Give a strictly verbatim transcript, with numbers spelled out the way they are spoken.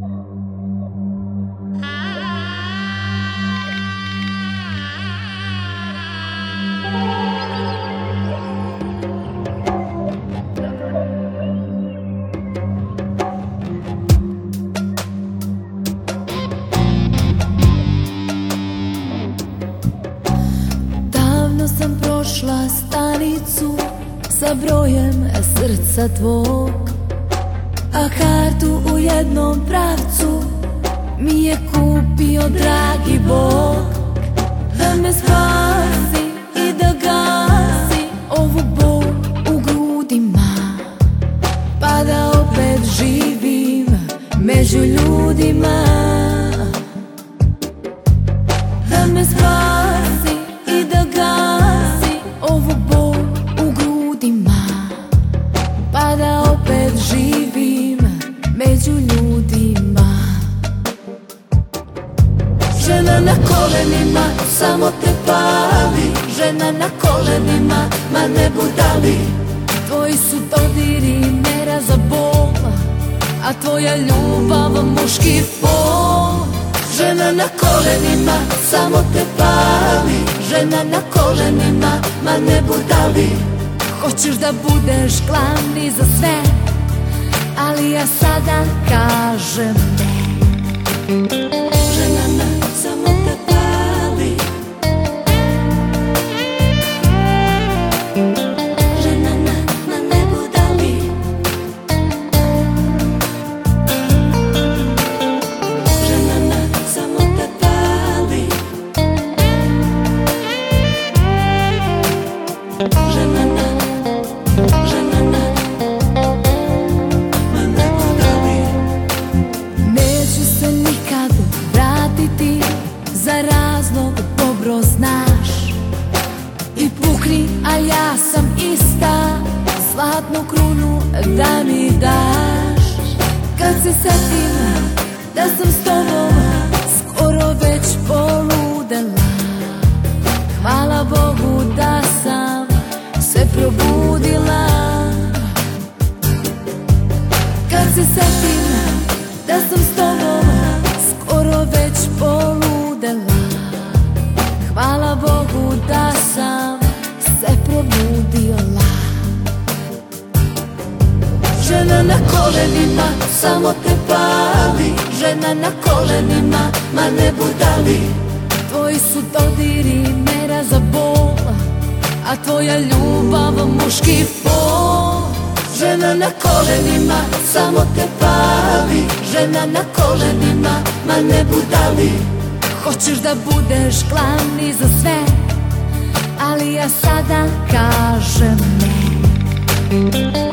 Davno sam prošla stanicu sa brojem srca tvog, a kartu u jednom pravcu mi je kupio dragi Bog. Da me spasi i da gasi ovu bol u grudima, pa da opet živim među ljudima. Da me spasi i da gasi ovu bol u grudima, pa da opet živim među ljudima. Žena na kolenima samo te pali, žena na kolenima, ma ne budali. Tvoji su dodiri mera za bol, a tvoja ljubav muški pol. Žena na kolenima samo te pali, žena na kolenima, ma ne budali. Hoćeš da budeš glavni za sve, ali ja sada kažem ne. Žena na samo te pali, žena na, ma ne budali. Žena na samo te pali, žena na, žena na, ma ne budali. Neću se nikad vratiti, za razlog dobro znaš. I pukni, a ja sam ista, zlatnu krunu da mi daš. Kad se setim da sam s tobom skoro već poludela, hvala Bogu da sam se probudila. Kad se setim da sam s tobom skoro već poludela, hvala Bogu da sam se probudila. Žena na kolenima samo te pali, žena na kolenima, ma ne budali. Tvoji su dodiri mera za bol, a tvoja ljubav muški pol. Žena na kolenima samo te pali, žena na kolenima, ma ne budali. Hoćeš da budeš glavni za sve, ali ja sada kažem ne.